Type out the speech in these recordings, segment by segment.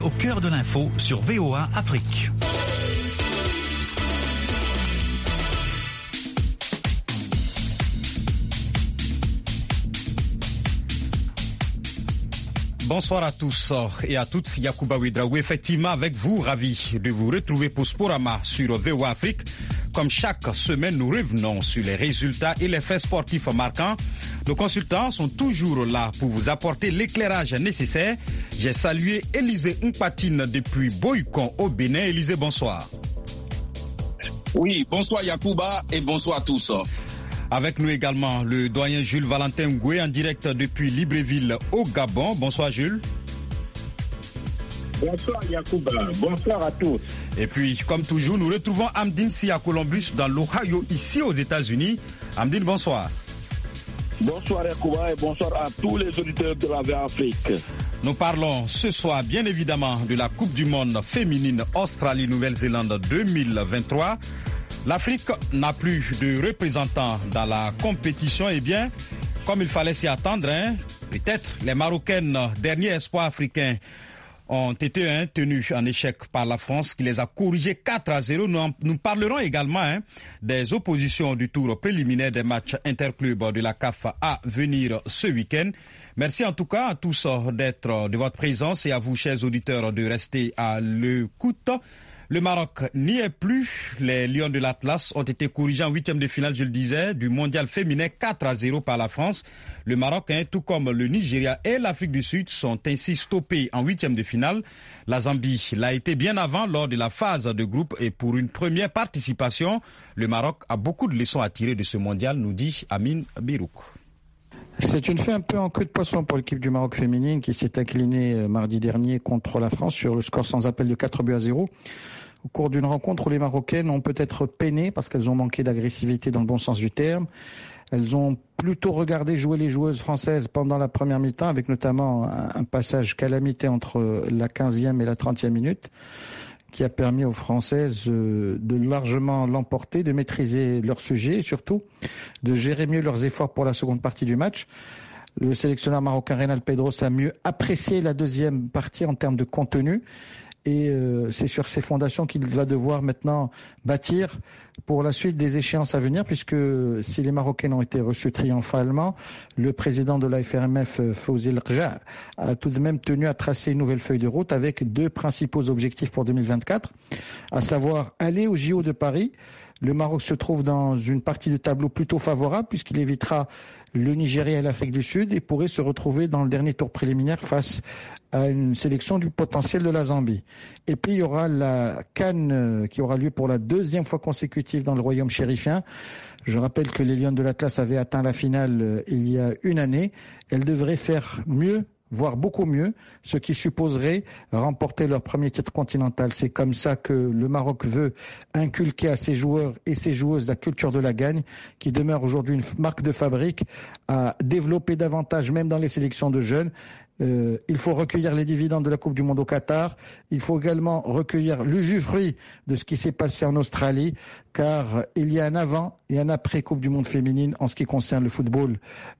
Au cœur de l'info sur VOA Afrique. Bonsoir à tous et à toutes, Yacouba Ouedraogo, effectivement avec vous, ravi de vous retrouver pour Sporama sur VOA Afrique. Comme chaque semaine, nous revenons sur les résultats et les faits sportifs marquants. Nos consultants sont toujours là pour vous apporter l'éclairage nécessaire. J'ai salué Élisée Mpatine depuis Boycon au Bénin. Élisée, bonsoir. Oui, bonsoir Yacouba et bonsoir à tous. Avec nous également le doyen Jules Valentin Ngoué en direct depuis Libreville au Gabon. Bonsoir Jules. Bonsoir Yacouba, bonsoir à tous. Et puis, comme toujours, nous retrouvons Amdine Sia Columbus dans l'Ohio, ici aux États-Unis. Amdine, bonsoir. Bonsoir Yacouba et bonsoir à tous les auditeurs de la VOA Afrique. Nous parlons ce soir, bien évidemment, de la Coupe du Monde féminine Australie-Nouvelle-Zélande 2023. L'Afrique n'a plus de représentants dans la compétition. Eh bien, comme il fallait s'y attendre, peut-être les Marocaines, derniers espoirs africains, ont été tenus en échec par la France qui les a corrigés 4-0. Nous parlerons également des oppositions du tour préliminaire des matchs interclubs de la CAF à venir ce week-end. Merci en tout cas à tous de votre présence et à vous, chers auditeurs, de rester à l'écoute. Le Maroc n'y est plus. Les Lions de l'Atlas ont été corrigés en huitième de finale, je le disais, du mondial féminin 4-0 par la France. Le Maroc, tout comme le Nigeria et l'Afrique du Sud, sont ainsi stoppés en huitième de finale. La Zambie l'a été bien avant lors de la phase de groupe et pour une première participation, le Maroc a beaucoup de leçons à tirer de ce mondial, nous dit Amine Birouk. C'est une fin un peu en queue de poisson pour l'équipe du Maroc féminine qui s'est inclinée mardi dernier contre la France sur le score sans appel de 4-0. Au cours d'une rencontre où les Marocaines ont peut-être peiné parce qu'elles ont manqué d'agressivité dans le bon sens du terme. Elles ont plutôt regardé jouer les joueuses françaises pendant la première mi-temps avec notamment un passage calamité entre la 15e et la 30e minute qui a permis aux Françaises de largement l'emporter, de maîtriser leur sujet et surtout de gérer mieux leurs efforts pour la seconde partie du match. Le sélectionneur marocain Reynald Pedros a mieux apprécié la deuxième partie en termes de contenu. Et c'est sur ces fondations qu'il va devoir maintenant bâtir pour la suite des échéances à venir, puisque si les Marocains ont été reçus triomphalement, le président de la FRMF, Fawzi El Rja, a tout de même tenu à tracer une nouvelle feuille de route avec deux principaux objectifs pour 2024, à savoir aller au JO de Paris. Le Maroc se trouve dans une partie de tableau plutôt favorable puisqu'il évitera le Nigeria et l'Afrique du Sud et pourrait se retrouver dans le dernier tour préliminaire face à une sélection du potentiel de la Zambie. Et puis il y aura la CAN qui aura lieu pour la deuxième fois consécutive dans le royaume chérifien. Je rappelle que les Lions de l'Atlas avaient atteint la finale il y a une année. Elles devraient faire mieux, voire beaucoup mieux, ce qui supposerait remporter leur premier titre continental. C'est comme ça que le Maroc veut inculquer à ses joueurs et ses joueuses la culture de la gagne, qui demeure aujourd'hui une marque de fabrique, à développer davantage même dans les sélections de jeunes. Il faut recueillir les dividendes de la Coupe du Monde au Qatar. Il faut également recueillir l'usufruit de ce qui s'est passé en Australie, car il y a un avant et un après Coupe du Monde féminine en ce qui concerne le football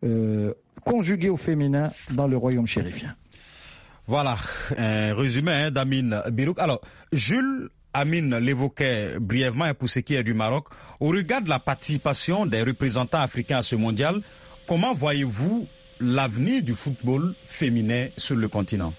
conjugué au féminin dans le royaume chérifien. Voilà, un résumé d'Amine Birouk. Alors, Jules, Amine l'évoquait brièvement pour ce qui est du Maroc. Au regard de la participation des représentants africains à ce mondial, comment voyez-vous l'avenir du football féminin sur le continent?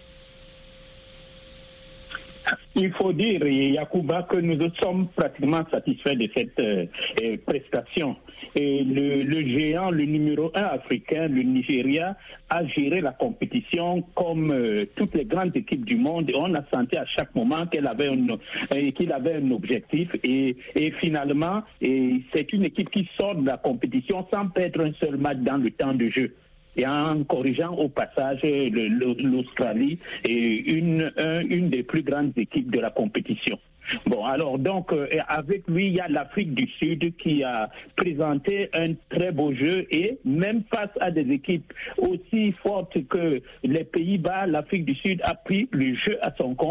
Il faut dire, Yacouba, que nous sommes pratiquement satisfaits de cette prestation. Et le géant, le numéro 1 africain, le Nigeria, a géré la compétition comme toutes les grandes équipes du monde. On a senti à chaque moment qu'il avait un objectif. Et finalement, c'est une équipe qui sort de la compétition sans perdre un seul match dans le temps de jeu. Et en corrigeant au passage l'Australie est une des plus grandes équipes de la compétition. Bon, alors donc avec lui, il y a l'Afrique du Sud qui a présenté un très beau jeu et même face à des équipes aussi fortes que les Pays-Bas, l'Afrique du Sud a pris le jeu à son compte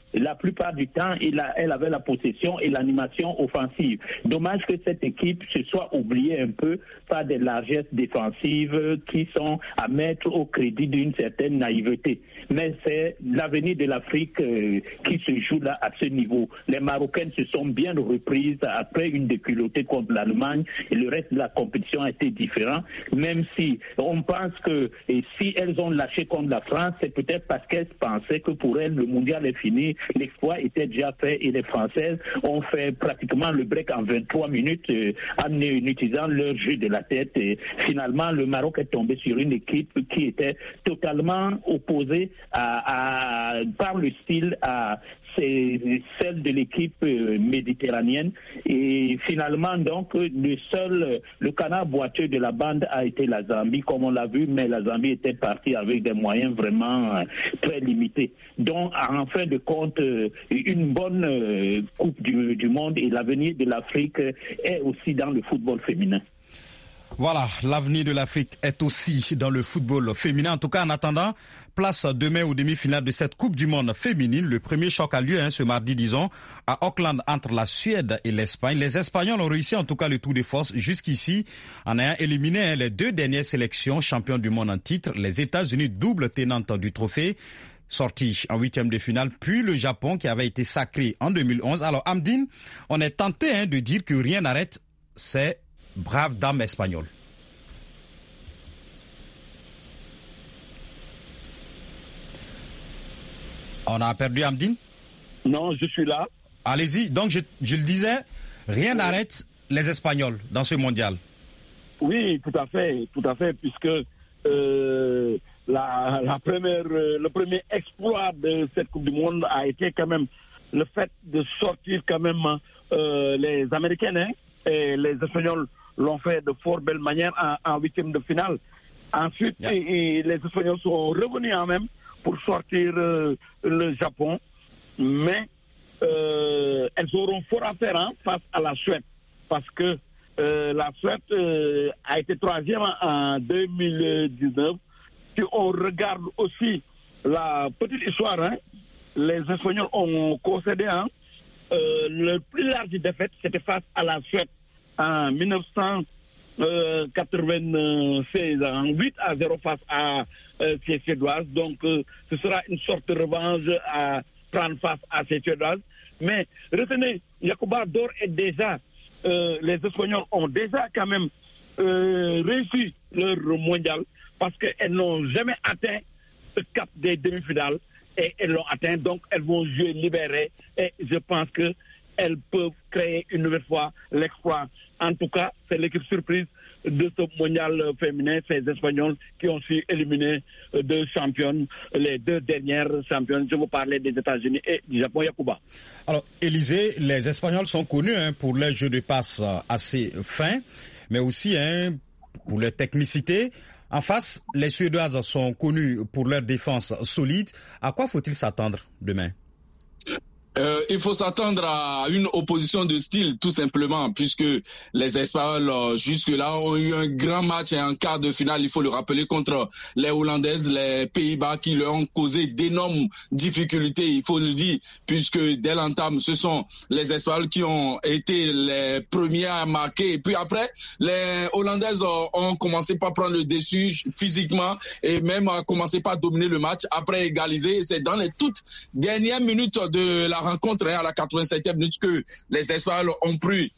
la plupart du temps, elle avait la possession et l'animation offensive. Dommage que cette équipe se soit oubliée un peu par des largesses défensives qui sont à mettre au crédit d'une certaine naïveté. Mais c'est l'avenir de l'Afrique qui se joue là à ce niveau. Les Marocaines se sont bien reprises après une déculottée contre l'Allemagne et le reste de la compétition a été différent, même si on pense que si elles ont lâché contre la France, c'est peut-être parce qu'elles pensaient que pour elles, le mondial est fini. L'exploit était déjà fait et les Françaises ont fait pratiquement le break en 23 minutes en utilisant leur jeu de la tête. Et finalement, le Maroc est tombé sur une équipe qui était totalement opposée par le style à celle de l'équipe méditerranéenne. Et finalement, donc, le canard boiteux de la bande a été la Zambie, comme on l'a vu, mais la Zambie était partie avec des moyens vraiment très limités. Donc, en fin de compte, une bonne Coupe du Monde et l'avenir de l'Afrique est aussi dans le football féminin. Voilà, l'avenir de l'Afrique est aussi dans le football féminin. En tout cas, en attendant, place demain aux demi-finales de cette Coupe du Monde féminine. Le premier choc a lieu ce mardi, disons, à Auckland entre la Suède et l'Espagne. Les Espagnols ont réussi en tout cas le tour de force jusqu'ici en ayant éliminé les deux dernières sélections championnes du monde en titre. Les États-Unis, double tenante du trophée, sorti en huitième de finale, puis le Japon qui avait été sacré en 2011. Alors, Amdine, on est tenté de dire que rien n'arrête ces braves dames espagnoles. On a perdu Amdine? Non, je suis là. Allez-y. Donc, je le disais, rien n'arrête les Espagnols dans ce mondial. Oui, tout à fait, puisque le premier exploit de cette Coupe du Monde a été quand même le fait de sortir quand même les Américaines, et les Espagnols l'ont fait de fort belle manière en huitième de finale. Ensuite, les Espagnols sont revenus en même pour sortir le Japon, mais elles auront fort à faire face à la Suède, parce que la Suède a été troisième en 2019. Si on regarde aussi la petite histoire, les Espagnols ont concédé le plus large défaite, c'était face à la Suède en 1996, en 8-0 face à ces Suédoises. Donc, ce sera une sorte de revanche à prendre face à ces Suédoises. Mais retenez, Yacouba, d'ores et déjà, les Espagnols ont déjà quand même réussi leur mondial parce qu'elles n'ont jamais atteint ce cap des demi-finales et elles l'ont atteint. Donc, elles vont jouer libérées et je pense qu'elles peuvent créer une nouvelle fois l'exploit. En tout cas, c'est l'équipe surprise de ce mondial féminin, ces Espagnols qui ont su éliminer deux championnes, les deux dernières championnes. Je vous parlais des États-Unis et du Japon. Yacouba. Alors, Élisée, les Espagnols sont connus pour leur jeu de passe assez fin, mais aussi pour leur technicité. En face, les Suédoises sont connues pour leur défense solide. À quoi faut-il s'attendre demain? Il faut s'attendre à une opposition de style, tout simplement, puisque les Espagnols, jusque-là, ont eu un grand match et en quart de finale, il faut le rappeler, contre les Hollandaises, les Pays-Bas, qui leur ont causé d'énormes difficultés, il faut le dire, puisque dès l'entame, ce sont les Espagnols qui ont été les premiers à marquer. Et puis après, les Hollandaises ont commencé par prendre le dessus physiquement et même a commencé par dominer le match, après égaliser. Et c'est dans les toutes dernières minutes de la rencontre, à la 87e minute, que les Espagnols ont pris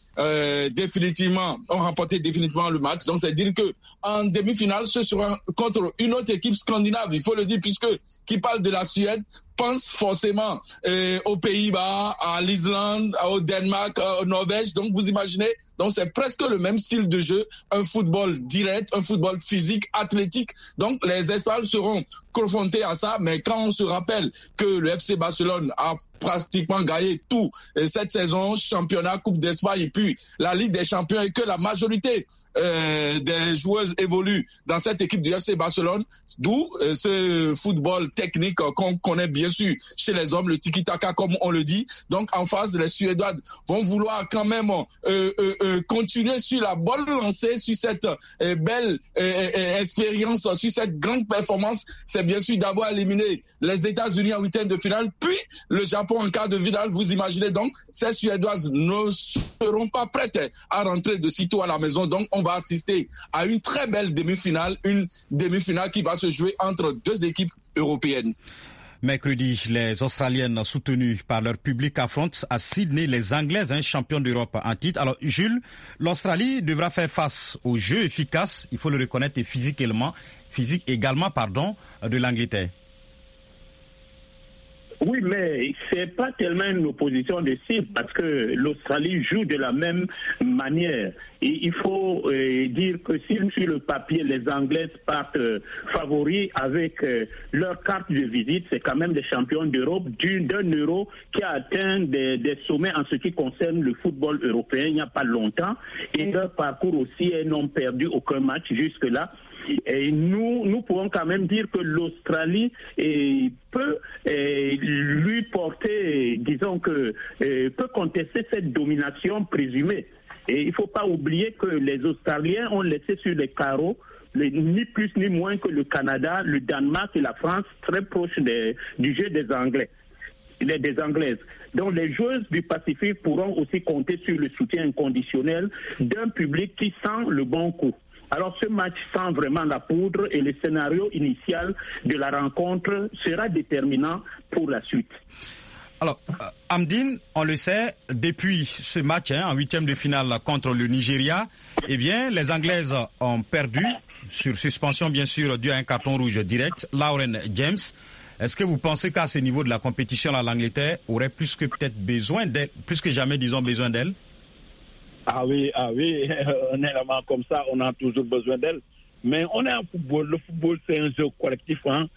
ont remporté définitivement le match. Donc c'est dire que en demi-finale, ce sera contre une autre équipe scandinave, il faut le dire, puisque qui parle de la Suède pense forcément aux Pays-Bas, à l'Islande, au Danemark, au Norvège. Donc vous imaginez, donc c'est presque le même style de jeu, un football direct, un football physique, athlétique. Donc les Espagnols seront confrontés à ça, mais quand on se rappelle que le FC Barcelone a pratiquement gagné tout cette saison, championnat, Coupe d'Espagne et puis la Ligue des Champions, et que la majorité des joueuses évoluent dans cette équipe du FC Barcelone, d'où ce football technique qu'on connaît bien bien sûr, chez les hommes, le tiki-taka comme on le dit. Donc en face, les Suédois vont vouloir quand même continuer sur la bonne lancée, sur cette belle expérience, sur cette grande performance. C'est bien sûr d'avoir éliminé les États-Unis en huitième de finale, puis le Japon en quart de finale. Vous imaginez donc, ces Suédoises ne seront pas prêtes à rentrer de sitôt à la maison. Donc on va assister à une très belle demi-finale, une demi-finale qui va se jouer entre deux équipes européennes. Mercredi, les Australiennes soutenues par leur public affrontent à Sydney les Anglaises, champions d'Europe en titre. Alors Jules, l'Australie devra faire face au jeu efficace, il faut le reconnaître, et physique également, de l'Angleterre. Oui, mais c'est pas tellement une opposition de cible parce que l'Australie joue de la même manière. Et il faut dire que si sur le papier les Anglaises partent favoris avec leur carte de visite, c'est quand même des champions d'Europe d'un euro qui a atteint des sommets en ce qui concerne le football européen il n'y a pas longtemps. Et leur parcours aussi, elles n'ont perdu aucun match jusque-là. Et nous pouvons quand même dire que l'Australie peut lui porter, disons que peut contester cette domination présumée. Et il ne faut pas oublier que les Australiens ont laissé sur les carreaux ni plus ni moins que le Canada, le Danemark et la France très proches du jeu des Anglais. Des Anglaises. Donc les joueuses du Pacifique pourront aussi compter sur le soutien inconditionnel d'un public qui sent le bon coup. Alors ce match sent vraiment la poudre et le scénario initial de la rencontre sera déterminant pour la suite. Alors, Amdine, on le sait, depuis ce match en huitième de finale contre le Nigeria, eh bien, les Anglaises ont perdu, sur suspension bien sûr, dû à un carton rouge direct, Lauren James. Est-ce que vous pensez qu'à ce niveau de la compétition, l'Angleterre aurait plus que jamais, besoin d'elle? Ah oui, honnêtement, comme ça, on a toujours besoin d'elle. Mais on est en football. Le football, c'est un jeu collectif.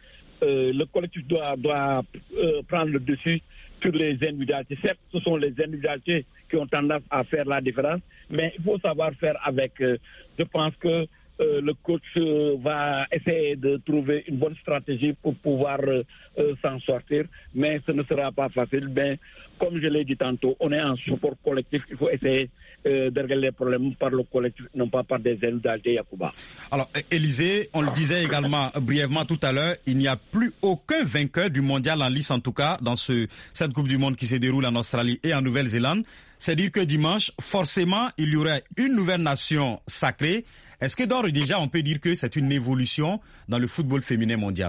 Le collectif doit prendre le dessus sur les individualités. Certes, ce sont les individualités qui ont tendance à faire la différence, mais il faut savoir faire avec. Je pense que le coach va essayer de trouver une bonne stratégie pour pouvoir s'en sortir, mais ce ne sera pas facile. Mais comme je l'ai dit tantôt, on est en support collectif. Il faut essayer de régler les problèmes par le collectif, non pas par des individualités, Yacouba. Alors, Élisée, on le disait également brièvement tout à l'heure, il n'y a plus aucun vainqueur du mondial en lice, en tout cas, dans cette Coupe du Monde qui se déroule en Australie et en Nouvelle-Zélande. C'est-à-dire que dimanche, forcément, il y aurait une nouvelle nation sacrée. Est-ce que d'ores et déjà, on peut dire que c'est une évolution dans le football féminin mondial?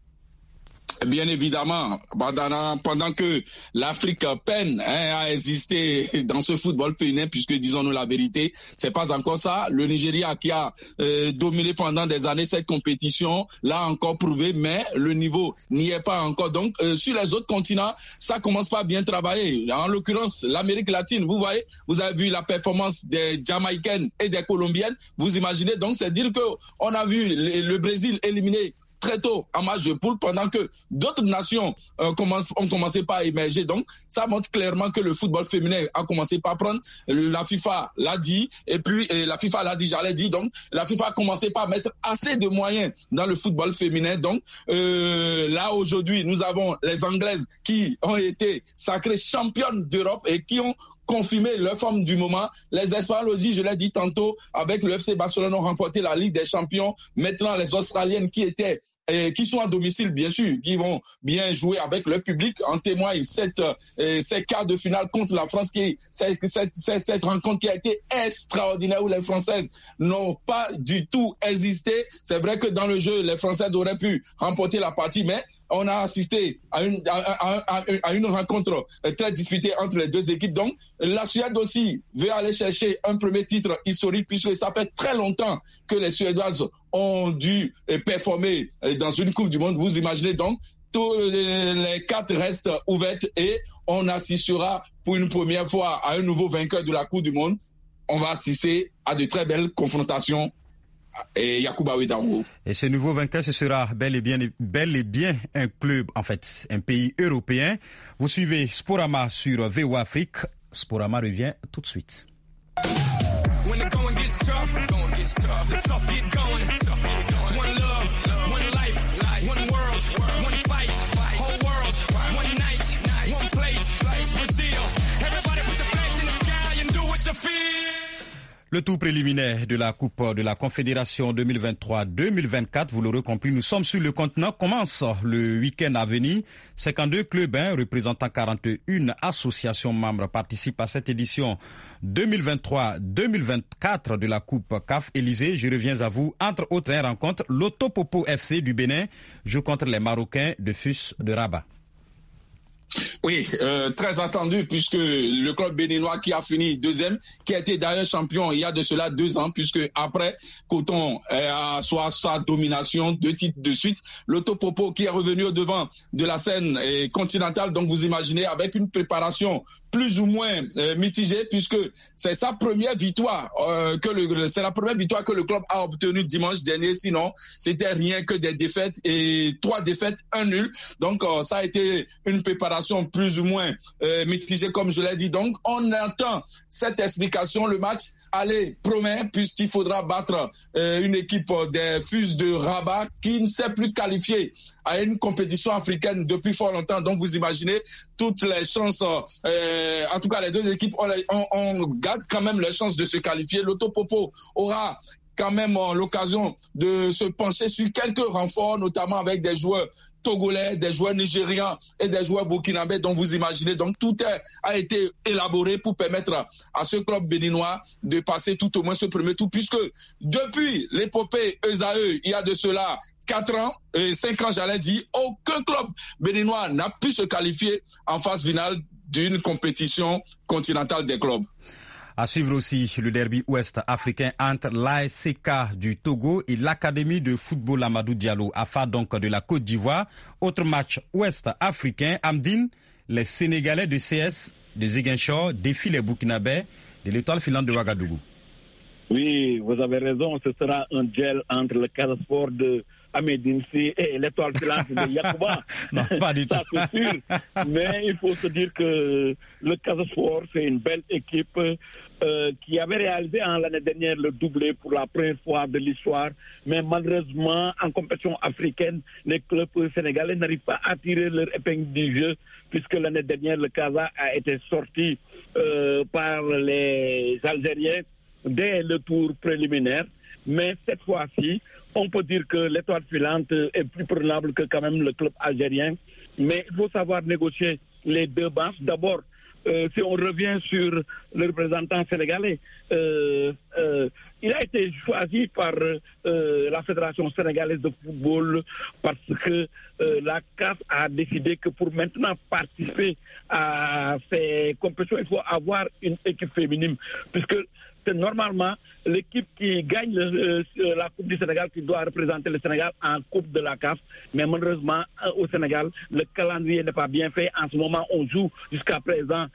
Bien évidemment, pendant que l'Afrique peine à exister dans ce football féminin, puisque disons-nous la vérité, c'est pas encore ça. Le Nigeria qui a dominé pendant des années cette compétition l'a encore prouvé, mais le niveau n'y est pas encore. Donc sur les autres continents, ça commence pas à bien travailler. En l'occurrence, l'Amérique latine, vous voyez, vous avez vu la performance des Jamaïcaines et des Colombiennes. Vous imaginez donc, c'est dire que on a vu le Brésil éliminer très tôt en match de poule, pendant que d'autres nations ont commencé par émerger. Donc, ça montre clairement que le football féminin a commencé par prendre. La FIFA l'a dit, et puis la FIFA l'a dit, j'allais dire. Donc, la FIFA a commencé par mettre assez de moyens dans le football féminin. Donc, là, aujourd'hui, nous avons les Anglaises qui ont été sacrées championnes d'Europe et qui ont confirmé leur forme du moment. Les Espagnols aussi, je l'ai dit tantôt, avec le FC Barcelone ont remporté la Ligue des Champions. Maintenant, les Australiennes qui sont à domicile, bien sûr, qui vont bien jouer avec le public. En témoigne ces quarts de finale contre la France, cette rencontre qui a été extraordinaire, où les Françaises n'ont pas du tout hésité. C'est vrai que dans le jeu, les Françaises auraient pu remporter la partie, mais on a assisté à une rencontre très disputée entre les deux équipes. Donc, la Suède aussi veut aller chercher un premier titre historique, puisque ça fait très longtemps que les Suédoises ont dû performer dans une Coupe du Monde. Vous imaginez donc, tous les cartes restent ouvertes et on assistera pour une première fois à un nouveau vainqueur de la Coupe du Monde. On va assister à de très belles confrontations. Et Yacouba Ouedraogo. Et ce nouveau vainqueur, ce sera bel et bien un club, en fait, un pays européen. Vous suivez Sporama sur VOA Afrique. Sporama revient tout de suite. Le tour préliminaire de la Coupe de la Confédération 2023-2024, vous l'aurez compris, nous sommes sur le continent, commence le week-end à venir. 52 clubs représentant 41 associations membres participent à cette édition 2023-2024 de la Coupe CAF Élysée. Je reviens à vous. Entre autres rencontres, l'Autopopo FC du Bénin joue contre les Marocains de FUS de Rabat. Oui, très attendu puisque le club béninois qui a fini deuxième, qui a été d'ailleurs champion il y a de cela 2 ans, puisque après Coton a soit sa domination, 2 titres de suite, l'Autopopo qui est revenu au devant de la scène continentale, donc vous imaginez avec une préparation plus ou moins mitigée, puisque c'est sa première victoire c'est la première victoire que le club a obtenue dimanche dernier, sinon c'était rien que des défaites et 3 défaites, 1 nul, donc ça a été une préparation plus ou moins mitigée comme je l'ai dit. Donc on attend cette explication. Le match promet puisqu'il faudra battre une équipe des FUS de Rabat qui ne s'est plus qualifiée à une compétition africaine depuis fort longtemps. Donc vous imaginez toutes les chances, en tout cas les 2 équipes on garde quand même les chances de se qualifier. L'Autopopo aura quand même l'occasion de se pencher sur quelques renforts, notamment avec des joueurs togolais, des joueurs nigérians et des joueurs burkinabés. Donc vous imaginez, donc tout a été élaboré pour permettre à ce club béninois de passer tout au moins ce premier tour, puisque depuis l'épopée Esaü, il y a de cela 4 ans, 5 ans j'allais dire, aucun club béninois n'a pu se qualifier en phase finale d'une compétition continentale des clubs. À suivre aussi le derby ouest africain entre l'ASCK du Togo et l'Académie de football Amadou Diallo, AFA donc de la Côte d'Ivoire. Autre match ouest africain, Amdine, les Sénégalais de CS de Ziguinchor défient les Burkinabés de l'Étoile filante de Ouagadougou. Oui, vous avez raison, ce sera un duel entre le Casa Sport de Ahmed Sy et l'Étoile filante de Yacouba. Non, pas du tout. Ça c'est sûr. Mais il faut se dire que le Casa Sport, c'est une belle équipe qui avait réalisé l'année dernière le doublé pour la première fois de l'histoire. Mais malheureusement, en compétition africaine, les clubs sénégalais n'arrivent pas à tirer leur épingle du jeu, puisque l'année dernière, le Casa a été sorti par les Algériens dès le tour préliminaire. Mais cette fois-ci, on peut dire que l'Étoile filante est plus prenable que quand même le club algérien. Mais il faut savoir négocier les 2 branches. D'abord, si on revient sur le représentant sénégalais, il a été choisi par la Fédération sénégalaise de football parce que la CAF a décidé que pour maintenant participer à ces compétitions, il faut avoir une équipe féminine, puisque c'est normalement l'équipe qui gagne la Coupe du Sénégal qui doit représenter le Sénégal en Coupe de la CAF. Mais malheureusement, au Sénégal, le calendrier n'est pas bien fait. En ce moment, on joue jusqu'à présent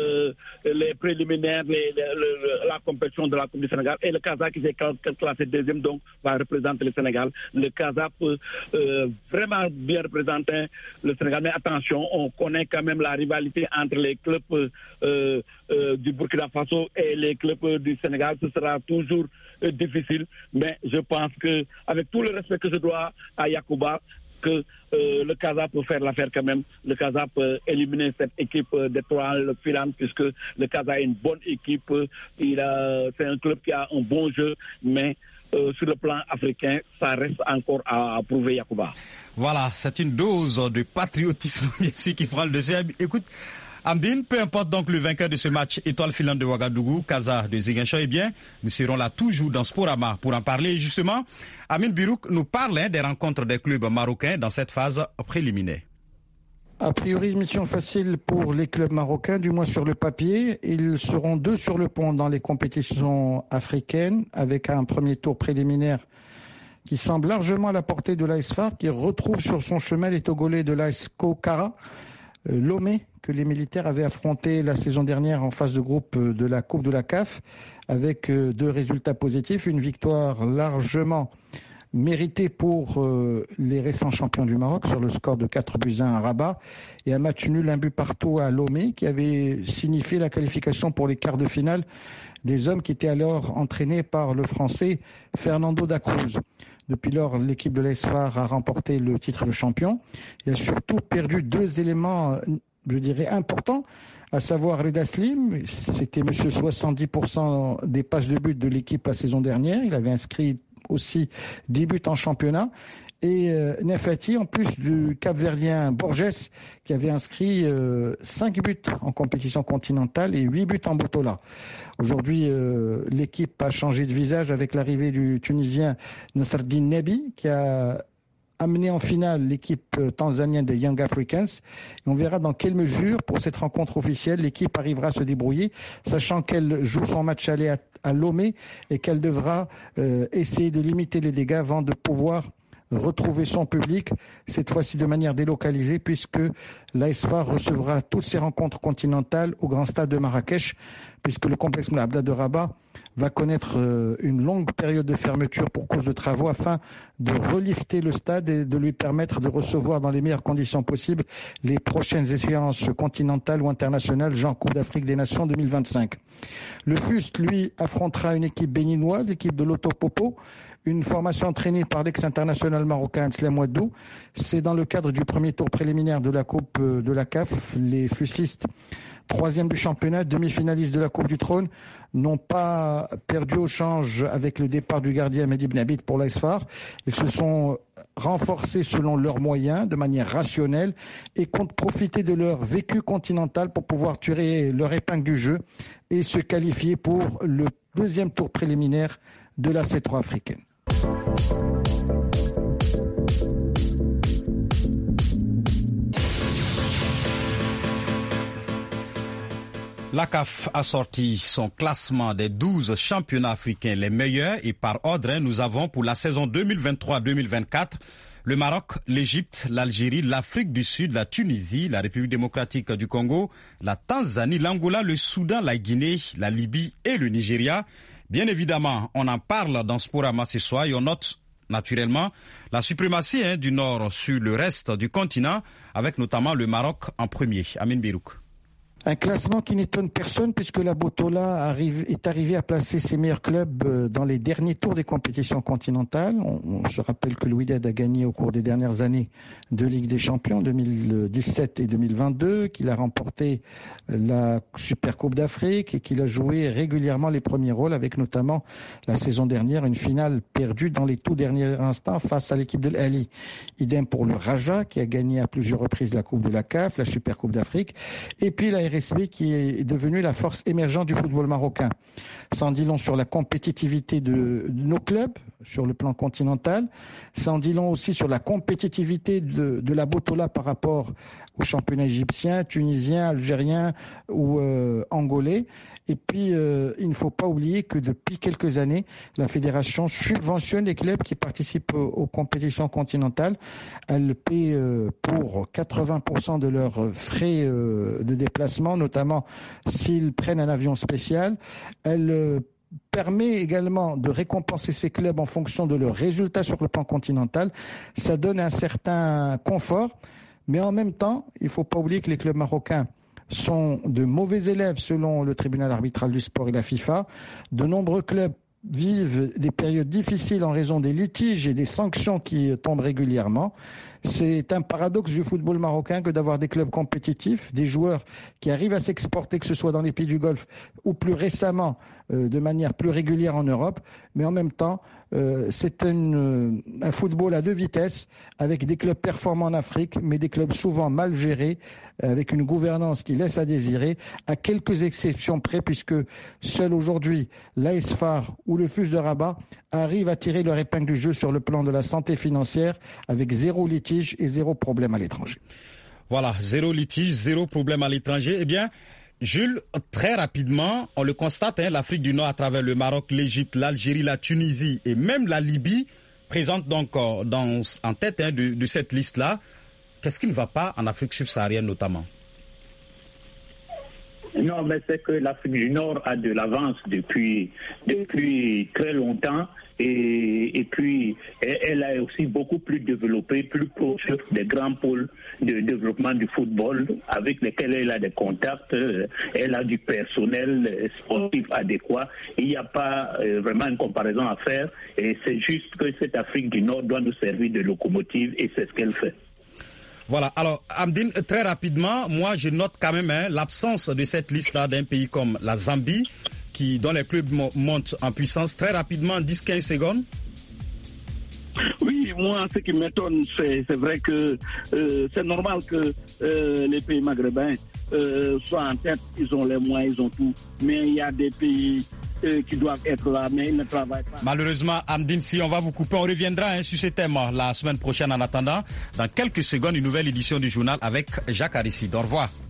les préliminaires, la compétition de la Coupe du Sénégal. Et le Casa qui s'est classé 2e, donc, va représenter le Sénégal. Le Casa peut vraiment bien représenter le Sénégal. Mais attention, on connaît quand même la rivalité entre les clubs du Burkina Faso et les clubs du Sénégal. Ce sera toujours difficile, mais je pense que avec tout le respect que je dois à Yacouba, que le Casa peut faire l'affaire quand même. Le Casa peut éliminer cette équipe d'Étoile filante, puisque le Casa est une bonne équipe. C'est un club qui a un bon jeu, mais sur le plan africain, ça reste encore à prouver, Yacouba. Voilà, c'est une dose de patriotisme bien sûr qui prend le dessus. Écoute, Amdine, peu importe donc le vainqueur de ce match Étoile filante de Ouagadougou, Casa de Ziguinchor, eh bien, nous serons là toujours dans Sporama pour en parler. Et justement, Amine Birouk nous parle des rencontres des clubs marocains dans cette phase préliminaire. A priori, mission facile pour les clubs marocains, du moins sur le papier. Ils seront 2 sur le pont dans les compétitions africaines, avec un premier tour préliminaire qui semble largement à la portée de l'AS FAR, qui retrouve sur son chemin les Togolais de l'AS Kokara, Lomé, que les militaires avaient affronté la saison dernière en phase de groupe de la Coupe de la CAF, avec 2 résultats positifs, une victoire largement méritée pour les récents champions du Maroc sur le score de 4-1 à Rabat, et un match nul 1 but partout à Lomé, qui avait signifié la qualification pour les quarts de finale des hommes qui étaient alors entraînés par le Français Fernando da Cruz. Depuis lors, l'équipe de l'AS FAR a remporté le titre de champion et a surtout perdu 2 éléments je dirais, importants, à savoir Reda Slim. C'était monsieur 70% des passes de but de l'équipe la saison dernière. Il avait inscrit aussi 10 buts en championnat. Et Nefati, en plus du Cap-Verdien Borges, qui avait inscrit 5 buts en compétition continentale et 8 buts en Botola. Aujourd'hui, l'équipe a changé de visage avec l'arrivée du Tunisien Nasreddine Nebi, qui a amené en finale l'équipe tanzanienne des Young Africans. Et on verra dans quelle mesure, pour cette rencontre officielle, l'équipe arrivera à se débrouiller, sachant qu'elle joue son match aller à Lomé et qu'elle devra essayer de limiter les dégâts avant de pouvoir retrouver son public, cette fois-ci de manière délocalisée, puisque l'AS FAR recevra toutes ses rencontres continentales au Grand Stade de Marrakech, puisque le complexe Moulay Abdellah de Rabat va connaître une longue période de fermeture pour cause de travaux afin de relifter le stade et de lui permettre de recevoir dans les meilleures conditions possibles les prochaines échéances continentales ou internationales, genre Coupe d'Afrique des Nations 2025. Le FUST, lui, affrontera une équipe béninoise, l'équipe de Loto Popo, une formation entraînée par l'ex-international marocain Mslem Ouaddou. C'est dans le cadre du premier tour préliminaire de la Coupe de la CAF. Les FUSistes, 3e du championnat, demi-finalistes de la Coupe du Trône, n'ont pas perdu au change avec le départ du gardien Mehdi Benabid pour l'AS FAR. Ils se sont renforcés selon leurs moyens, de manière rationnelle, et comptent profiter de leur vécu continental pour pouvoir tirer leur épingle du jeu et se qualifier pour le 2e tour préliminaire de la C3 africaine. La CAF a sorti son classement des 12 championnats africains les meilleurs et par ordre, nous avons pour la saison 2023-2024 le Maroc, l'Égypte, l'Algérie, l'Afrique du Sud, la Tunisie, la République démocratique du Congo, la Tanzanie, l'Angola, le Soudan, la Guinée, la Libye et le Nigeria. Bien évidemment, on en parle dans Sporama ce soir et on note naturellement la suprématie du Nord sur le reste du continent, avec notamment le Maroc en premier. Amin Birouk. Un classement qui n'étonne personne puisque la Botola est arrivée à placer ses meilleurs clubs dans les derniers tours des compétitions continentales. On se rappelle que le Wydad a gagné au cours des dernières années de Ligue des Champions 2017 et 2022, qu'il a remporté la Super Coupe d'Afrique et qu'il a joué régulièrement les premiers rôles avec notamment la saison dernière une finale perdue dans les tout derniers instants face à l'équipe de l'Ali. Idem pour le Raja qui a gagné à plusieurs reprises la Coupe de la CAF, la Super Coupe d'Afrique et puis la RSB qui est devenue la force émergente du football marocain. Ça en dit long sur la compétitivité de nos clubs sur le plan continental. Ça en dit long aussi sur la compétitivité de la Botola par rapport aux championnats égyptiens, tunisiens, algériens ou angolais. Et puis, il ne faut pas oublier que depuis quelques années, la fédération subventionne les clubs qui participent aux compétitions continentales. Elle paie pour 80% de leurs frais de déplacement, notamment s'ils prennent un avion spécial. Elle permet également de récompenser ces clubs en fonction de leurs résultats sur le plan continental. Ça donne un certain confort, mais en même temps, il ne faut pas oublier que les clubs marocains sont de mauvais élèves selon le tribunal arbitral du sport et la FIFA. De nombreux clubs vivent des périodes difficiles en raison des litiges et des sanctions qui tombent régulièrement. C'est un paradoxe du football marocain que d'avoir des clubs compétitifs, des joueurs qui arrivent à s'exporter, que ce soit dans les pays du Golfe ou plus récemment de manière plus régulière en Europe, mais en même temps, c'est un football à deux vitesses avec des clubs performants en Afrique, mais des clubs souvent mal gérés, avec une gouvernance qui laisse à désirer, à quelques exceptions près, puisque seul aujourd'hui l'AS FAR ou le FUS de Rabat arrivent à tirer leur épingle du jeu sur le plan de la santé financière, avec zéro litige et zéro problème à l'étranger. Voilà, zéro litige, zéro problème à l'étranger. Eh bien, Jules, très rapidement, on le constate, l'Afrique du Nord à travers le Maroc, l'Égypte, l'Algérie, la Tunisie et même la Libye présente donc en tête de cette liste-là. Qu'est-ce qui ne va pas en Afrique subsaharienne notamment ? Non, mais c'est que l'Afrique du Nord a de l'avance depuis très longtemps et puis elle a aussi beaucoup plus développé, plus proche des grands pôles de développement du football avec lesquels elle a des contacts, elle a du personnel sportif adéquat. Il n'y a pas vraiment une comparaison à faire et c'est juste que cette Afrique du Nord doit nous servir de locomotive et c'est ce qu'elle fait. Voilà, alors Amdine, très rapidement, moi je note quand même l'absence de cette liste-là d'un pays comme la Zambie, dont les clubs montent en puissance très rapidement, 10-15 secondes. Oui, moi, ce qui m'étonne, c'est vrai que c'est normal que les pays maghrébins soient en tête, ils ont les moyens, ils ont tout, mais il y a des pays qui doivent être là, mais ils ne travaillent pas. Malheureusement, Amdine, si on va vous couper, on reviendra sur ce thème la semaine prochaine. En attendant, dans quelques secondes, une nouvelle édition du journal avec Jacques Aristide. Au revoir.